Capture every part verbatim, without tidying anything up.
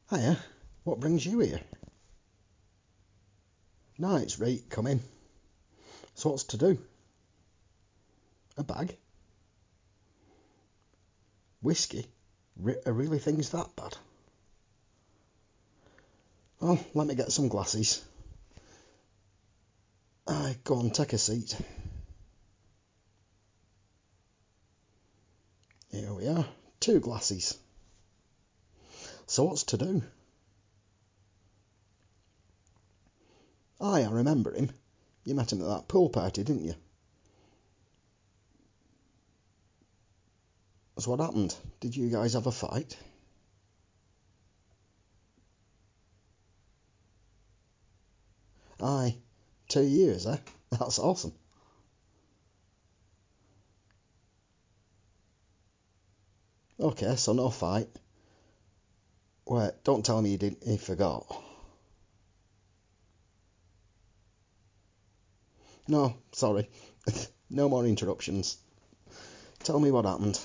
Hiya, what brings you here? No, it's right, come in. So what's to do? A bag? Whiskey? Re- are really things that bad? Well, let me get some glasses. Aye, go on, take a seat. Here we are, two glasses. So what's to do? Aye, I remember him. You met him at that pool party, didn't you? So what happened? Did you guys have a fight? Aye, two years, eh? That's awesome. Okay, so no fight. Wait, don't tell me you didn't, you forgot. No, sorry. No more interruptions. Tell me what happened.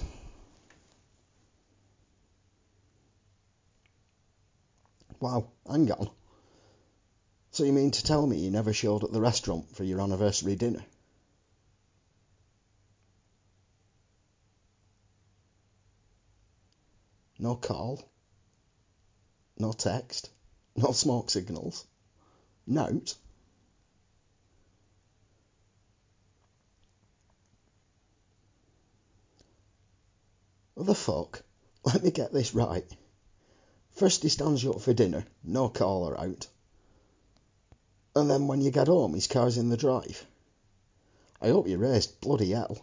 Wow, hang on. So you mean to tell me you never showed at the restaurant for your anniversary dinner? No call? No text? No smoke signals? Note? What the fuck? Let me get this right. First he stands you up for dinner, no caller out. And then when you get home, his car's in the drive. I hope you raced bloody hell.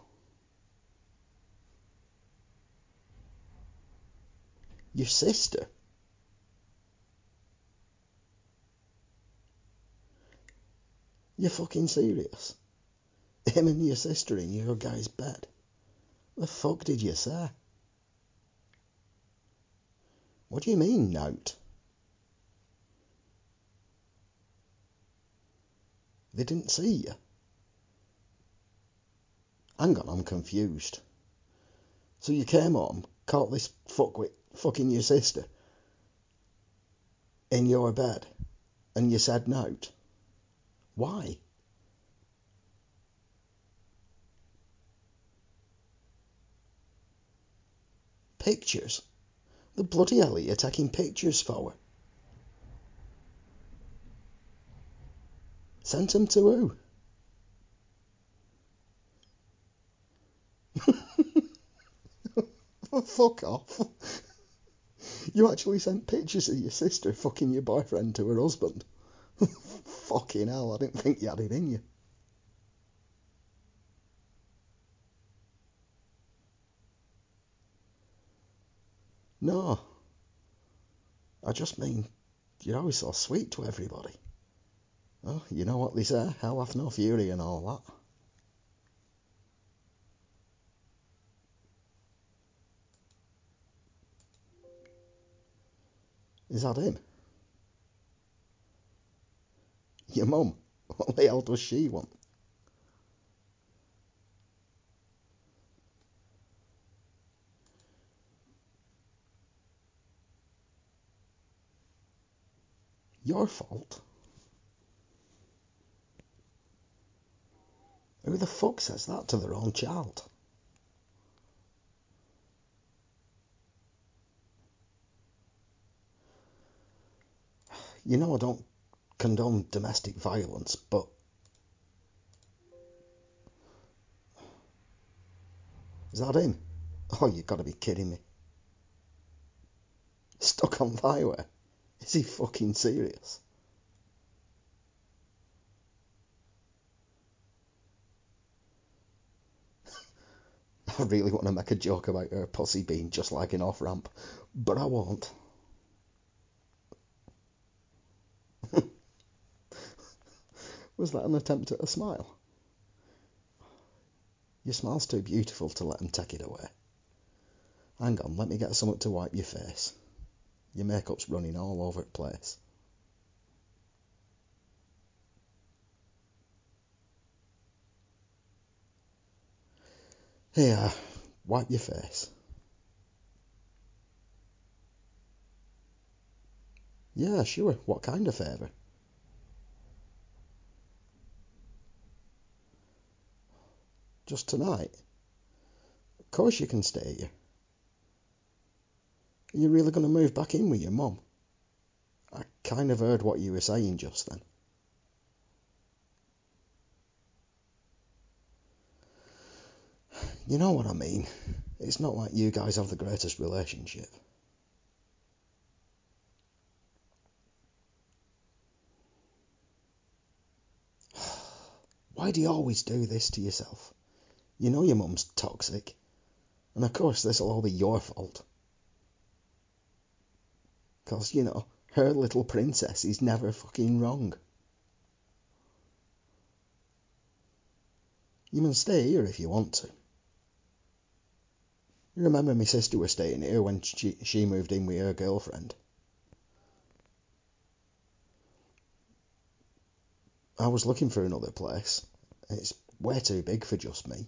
Your sister? You're fucking serious? Him and your sister in your guy's bed? The fuck did you say? What do you mean, note? They didn't see you? Hang on, I'm confused. So you came home, caught this fuckwit fucking your sister in your bed, and you said note? Why? Pictures? The bloody hell are you taking pictures for? Sent them to who? Fuck off. You actually sent pictures of your sister fucking your boyfriend to her husband? Fucking hell, I didn't think you had it in you. No. I just mean, you're always so sweet to everybody. Oh, you know what they say, hell hath no fury and all that. Is that him? Your mum? What the hell does she want? Your fault? Who the fuck says that to their own child? You know I don't condone domestic violence, but... Is that him? Oh, you gotta be kidding me. Stuck on the highway? Is he fucking serious? I really want to make a joke about her pussy being just like an off-ramp, but I won't. Was that an attempt at a smile? Your smile's too beautiful to let him take it away. Hang on, let me get something to wipe your face. Your makeup's running all over the place. Here, wipe your face. Yeah, sure. What kind of favour? Just tonight? Of course you can stay here. Are you really going to move back in with your mum? I kind of heard what you were saying just then. You know what I mean. It's not like you guys have the greatest relationship. Why do you always do this to yourself? You know your mum's toxic. And of course this'll all be your fault. 'Cause, you know, her little princess is never fucking wrong. You can stay here if you want to. You remember my sister was staying here when she, she moved in with her girlfriend. I was looking for another place. It's way too big for just me.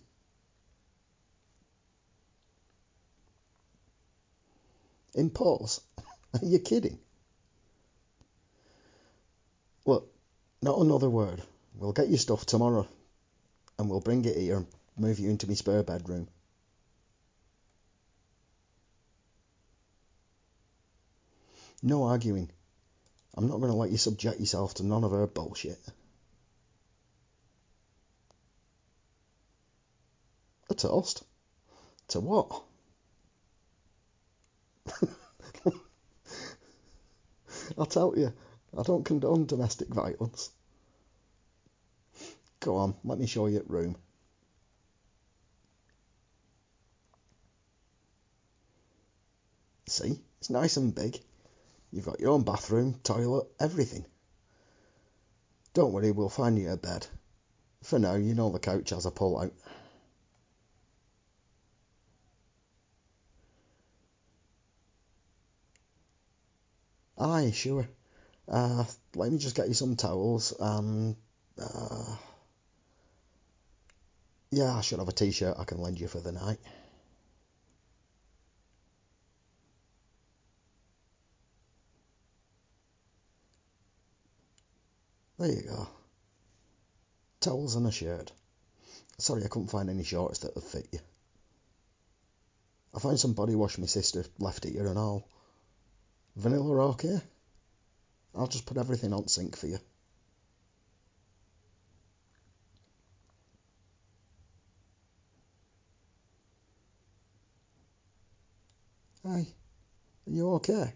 In Paul's? Are you kidding? Look, not another word. We'll get your stuff tomorrow and we'll bring it here and move you into my spare bedroom. No arguing. I'm not going to let you subject yourself to none of her bullshit. A toast? To what? I'll tell you, I don't condone domestic violence. Go on, let me show you your room. See, it's nice and big. You've got your own bathroom, toilet, everything. Don't worry, we'll find you a bed. For now, you know the couch has a pull-out. Aye, sure. Uh, let me just get you some towels and... Uh, yeah, I should have a t-shirt I can lend you for the night. There you go. Towels and a shirt. Sorry I couldn't find any shorts that would fit you. I found some body wash my sister left here and all. Vanilla okay? I'll just put everything on sync for you. Hi, are you okay?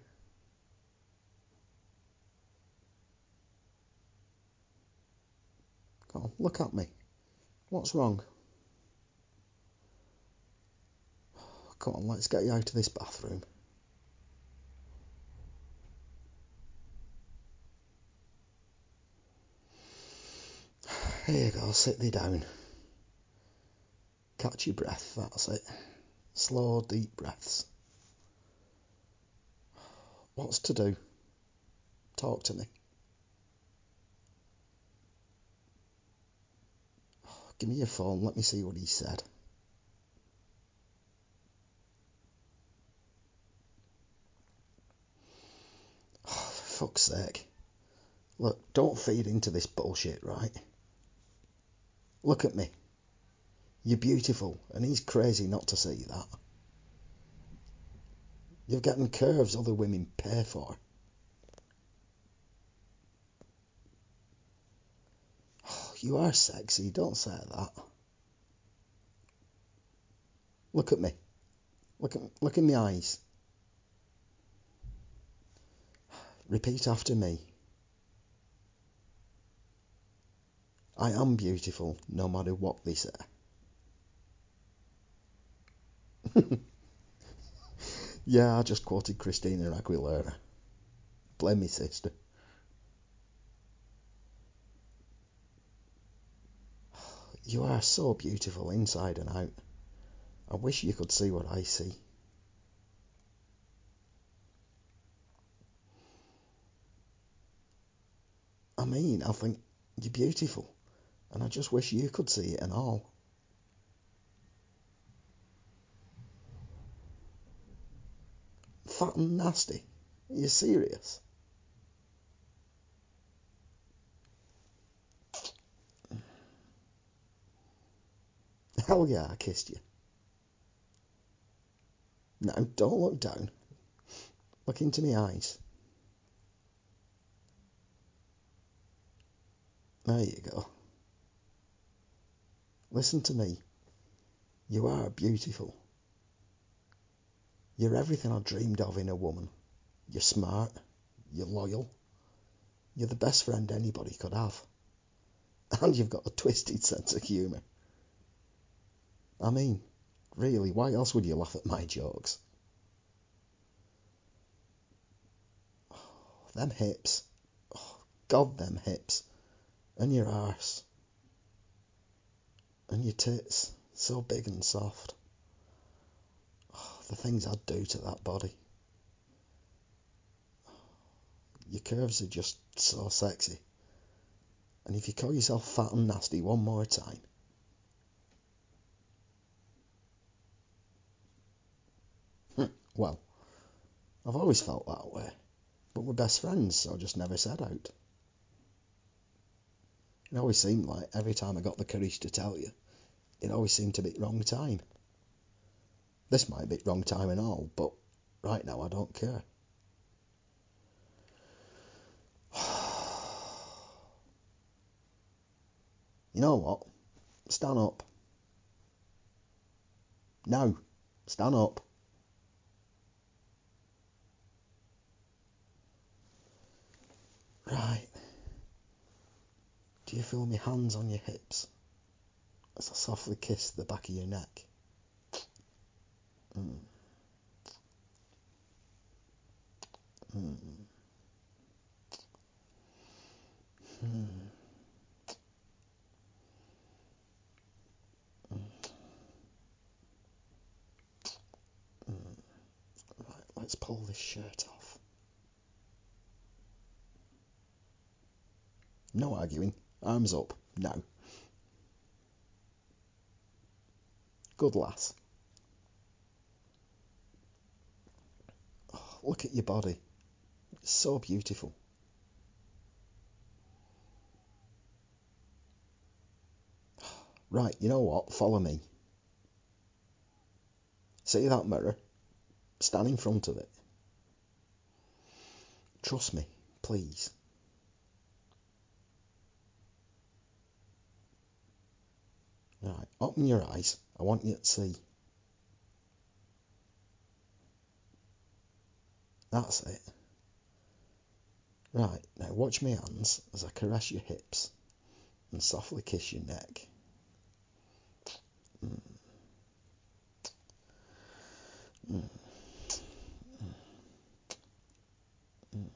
Come on, look at me. What's wrong? Come on, let's get you out of this bathroom. Here you go, sit thee down. Catch your breath, that's it. Slow, deep breaths. What's to do? Talk to me. Give me your phone, let me see what he said. Oh, for fuck's sake. Look, don't feed into this bullshit, right? Look at me. You're beautiful, and he's crazy not to see that. You're getting curves other women pay for. Oh, you are sexy, don't say that. Look at me. Look at look in my eyes. Repeat after me. I am beautiful, no matter what they say. Yeah, I just quoted Christina Aguilera. Blame me, sister. You are so beautiful inside and out. I wish you could see what I see. I mean, I think you're beautiful, and I just wish you could see it and all. Fat and nasty? Are you serious? Hell yeah, I kissed you. No, don't look down. Look into my eyes. There you go. Listen to me. You are beautiful. You're everything I dreamed of in a woman. You're smart. You're loyal. You're the best friend anybody could have. And you've got a twisted sense of humour. I mean, really, why else would you laugh at my jokes? Oh, them hips. Oh, God, them hips. And your arse. And your tits. So big and soft. Oh, the things I'd do to that body. Your curves are just so sexy. And if you call yourself fat and nasty one more time, well, I've always felt that way. But we're best friends, so I just never said out. It always seemed like every time I got the courage to tell you, it always seemed to be wrong time. This might be wrong time and all, but right now I don't care. You know what? Stand up. No, stand up. Right. Do you feel my hands on your hips as I softly kiss the back of your neck? Mm. Mm. Mm. Mm. Mm. Right, let's pull this shirt off. No arguing. Arms up. No. Good lass. Oh, look at your body. It's so beautiful. Right, you know what? Follow me. See that mirror? Stand in front of it. Trust me, please. Right, open your eyes. I want you to see. That's it. Right, now watch my hands as I caress your hips and softly kiss your neck. Mm. Mm. Mm.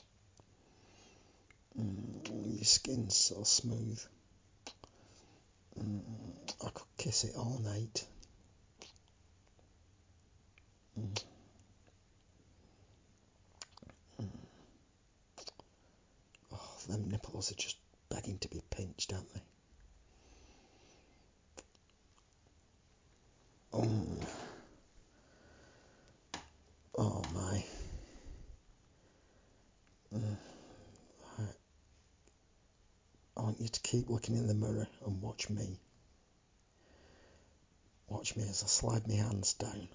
Mm. Your skin's so smooth. Mm. I could kiss it all night. Mm. Mm. Oh, them nipples are just begging to be pinched, aren't they? Mm. Oh my. Mm. Right. I want you to keep looking in the mirror and watch me. Watch me as I slide my hands down,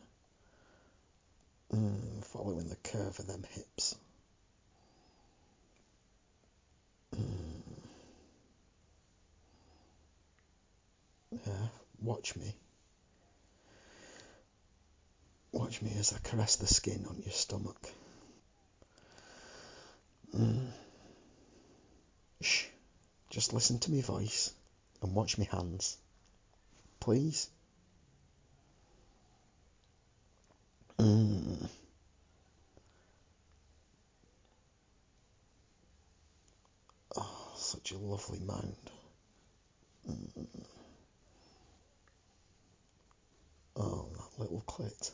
mm, following the curve of them hips. Mm. Yeah, watch me. Watch me as I caress the skin on your stomach. Mm. Shh. Just listen to my voice and watch me hands. Please? Mm. Oh, such a lovely mound. Mm. Oh, that little clit.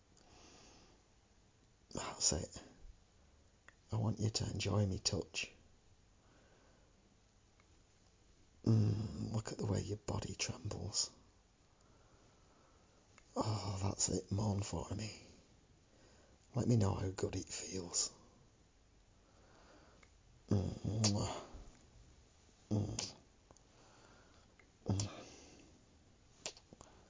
That's it. I want you to enjoy me touch. Mm. Look at the way your body trembles. Oh, that's it. Moan for me. Let me know how good it feels. Mm. Mm. Mm.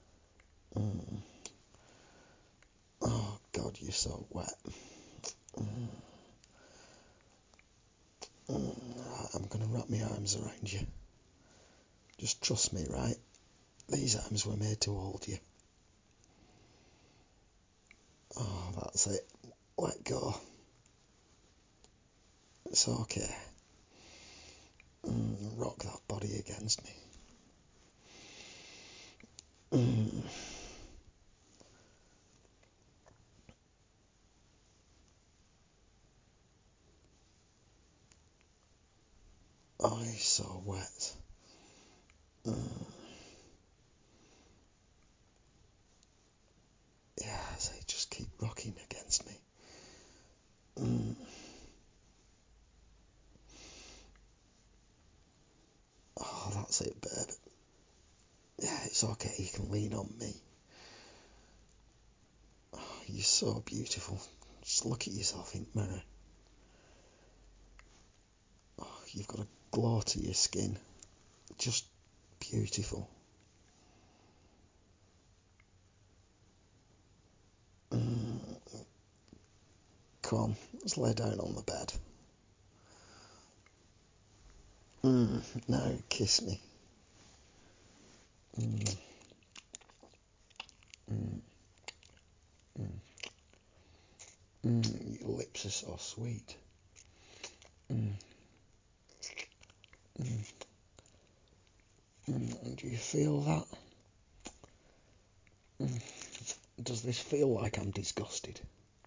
arms around you. Just trust me, right? These arms were made to hold you. Oh, that's it. Let go. It's okay. Mm, rock that body against me. Mm. Oh, he's so wet. Mm. Yeah, so just keep rocking against me. Mm. Oh, that's it, babe. Yeah, it's okay. You can lean on me. Oh, you're so beautiful. Just look at yourself in the mirror. Oh, you've got a glow to your skin. Just beautiful. Mm. Come on, let's lay down on the bed. Mm. Now kiss me. Mm. Mm. Mm. Mm. Your lips are so sweet. Mm. Mm. Mm. Do you feel that? Mm. Does this feel like I'm disgusted?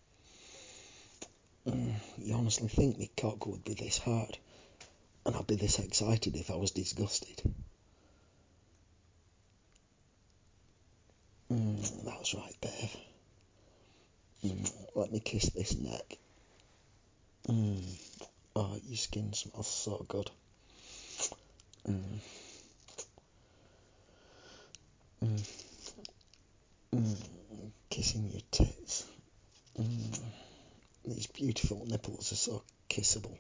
Mm. You honestly think my cock would be this hard and I'd be this excited if I was disgusted? Mm. That's right, babe. Mm. Let me kiss this neck. Mm. Oh, your skin smells so good. Mm. Mm. Mm. Kissing your tits. Mm. These beautiful nipples are so kissable.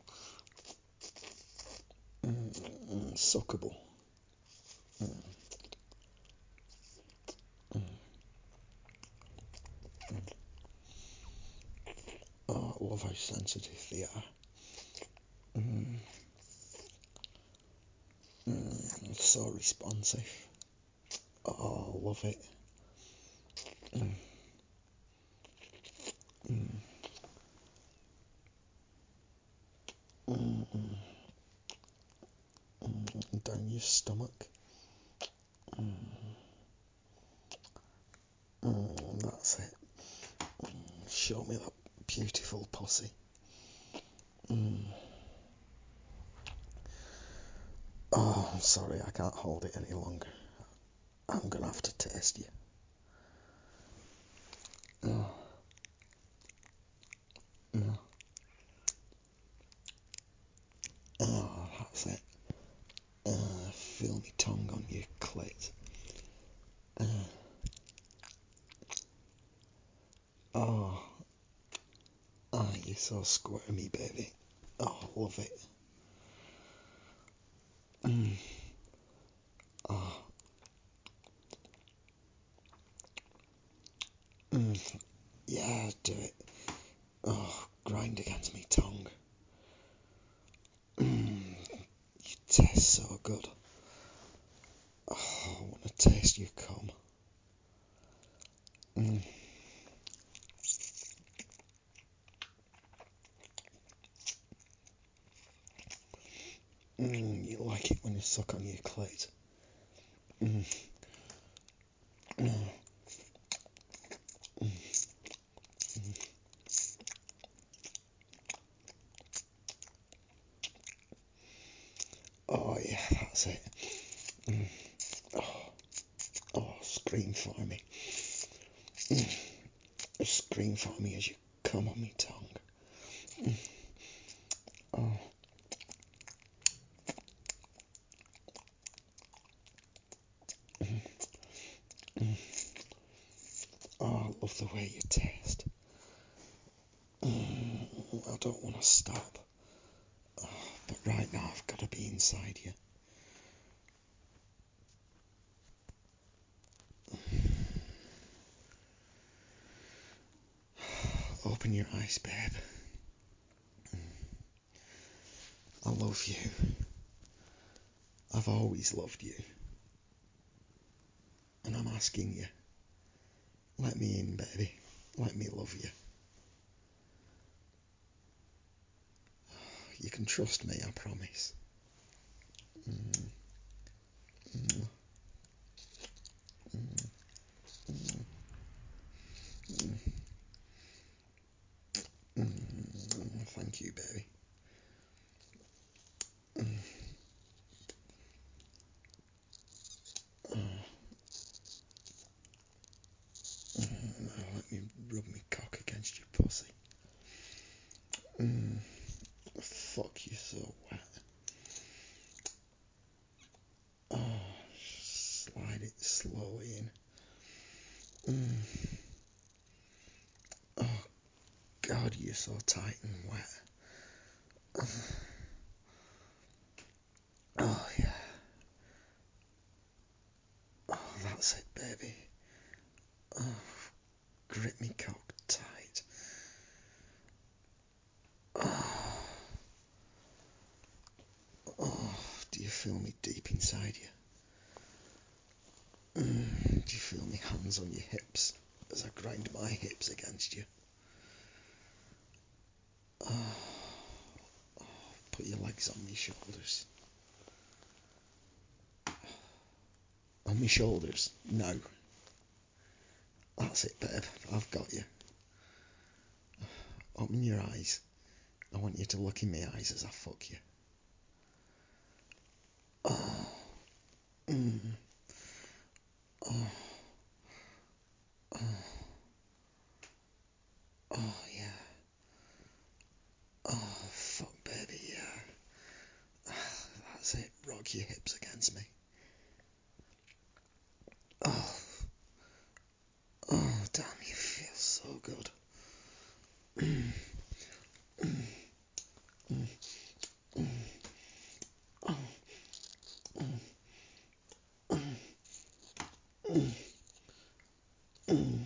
Mm. Mm. Suckable. Mm. Mm. Mm. Oh, I love how sensitive they are. Mm. Mm. So responsive. Oh, I love it. Mm. Mm. Mm. Mm. Down your stomach. Mm. Mm. That's it. Mm. Show me that beautiful pussy. Mm. Oh, I'm sorry, I can't hold it any longer. I'm gonna have to taste you. Oh, no. Oh, that's it. Uh, feel my tongue on your clit. Uh, oh, oh, you're so squirmy, baby. Oh, love it. Mm. Oh, mm. Yeah, do it. Oh, grind against me tongue. Mm. You taste so good. Oh, I want to taste your cum. Mm. Mm. You like it when you suck on your clit. Mm. Mm. Mm. Oh, yeah, that's it. Mm. Oh, oh, scream for me. Mm. Scream for me as you come on me tongue. Mm. Oh. Mm. Mm. Oh, I love the way you taste. Mm. I don't want to stop. Oh, but right now I've got to be inside you. Open your eyes, babe. I love you. I've always loved you. And I'm asking you, let me in, baby. Let me love you. You can trust me, I promise. Mm. Mm. Mm. Mm. Mm. Mm. Thank you, baby. Mm. Oh. Mm. Now let me rub my cock against your pussy. Mm. Fuck you so wet. Oh, slide it slowly in. Mm. Oh God, you're so tight and wet. Oh yeah. Oh, that's it, baby. Oh, grip me cock tight. Oh, oh, do you feel me deep inside you? Mm, do you feel me hands on your hips as I grind my hips against you? Oh, oh, put your legs on my shoulders. On my shoulders? No. That's it, babe. I've got you. Open your eyes. I want you to look in my eyes as I fuck you. Oh. Mm. Oh. Oh. Oh, yeah. Oh, fuck, baby, yeah. That's it. Rock your hips against me. Oh. Oh, damn, you feel so good. Mm. Mm. Mm. Mm. Oh. Mm. Mm. Mm. Mm.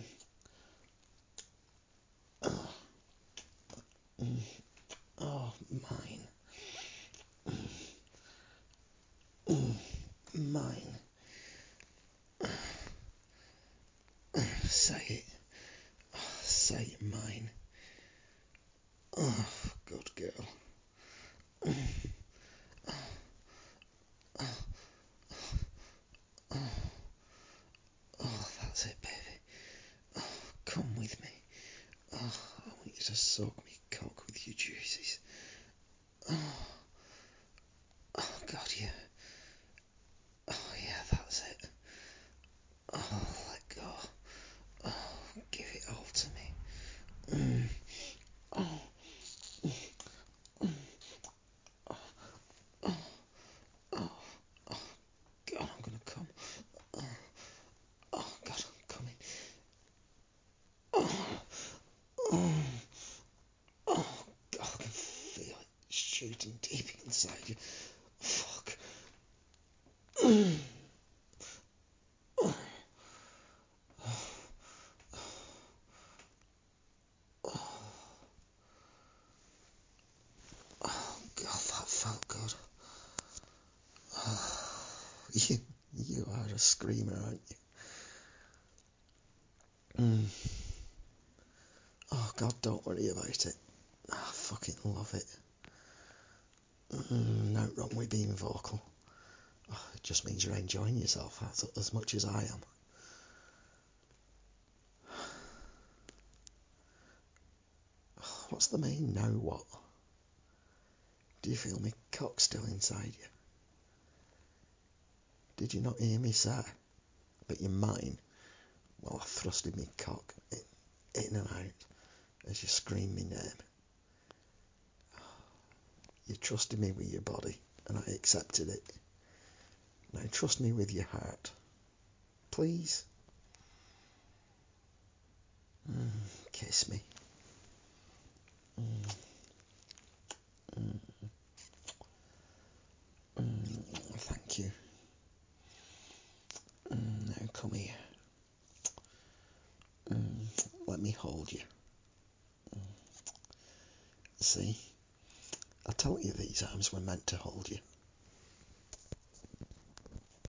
Oh. Mm. Oh, mine. Mm. Mine. Say it. Say it, mine. Oh, good girl. Mm. Oh. Oh. Oh. Oh, that's it, baby. Oh, come with me. Oh, I want you to soak me cock with your juices. Oh. Oh, God, yeah. Oh, yeah, that's it. Oh, let go. Oh, give it all to me. Mm. Oh. Mm. Oh. Oh. Oh. Oh, God, I'm gonna come. Oh. Oh, God, I'm coming. Oh. Oh. Oh, God, I can feel it shooting deep inside you. Fuck. Mm. Oh. Oh. Oh, God, that felt good. Oh. You, you are a screamer, aren't you? Mm. Oh, God, don't worry about it. I fucking love it. Mm, no wrong with being vocal. Oh, it just means you're enjoying yourself as, as much as I am. Oh, what's the main now what? Do you feel me cock still inside you? Did you not hear me say? But you're mine. Well, I thrusted me cock in, in and out as you screamed me name. You trusted me with your body, and I accepted it. Now trust me with your heart. Please? Mm, kiss me. Mm, mm, mm, thank you. Mm, now come here. Mm, let me hold you. Mm. See? I told you these arms were meant to hold you.